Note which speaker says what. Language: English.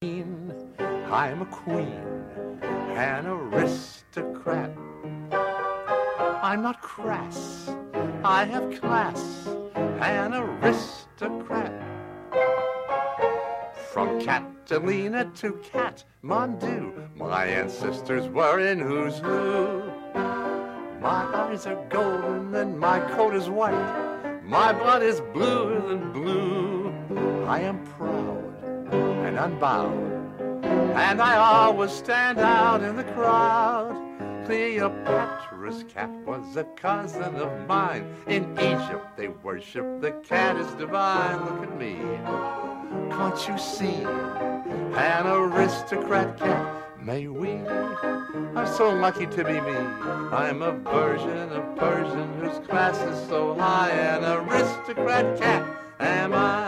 Speaker 1: I'm a queen, an aristocrat. I'm not crass, I have class, an aristocrat. From Catalina to Kathmandu, my ancestors were in who's who. My eyes are golden and my coat is white. My blood is bluer than blue. I am proud and unbowed, and I always stand out in the crowd. Cleopatra's cat was a cousin of mine. In Egypt they worship the cat as divine. Look at me, can't you see? An aristocrat cat. May we? I'm so lucky to be me. I'm a version of Persian whose class is so high. An aristocrat cat am I.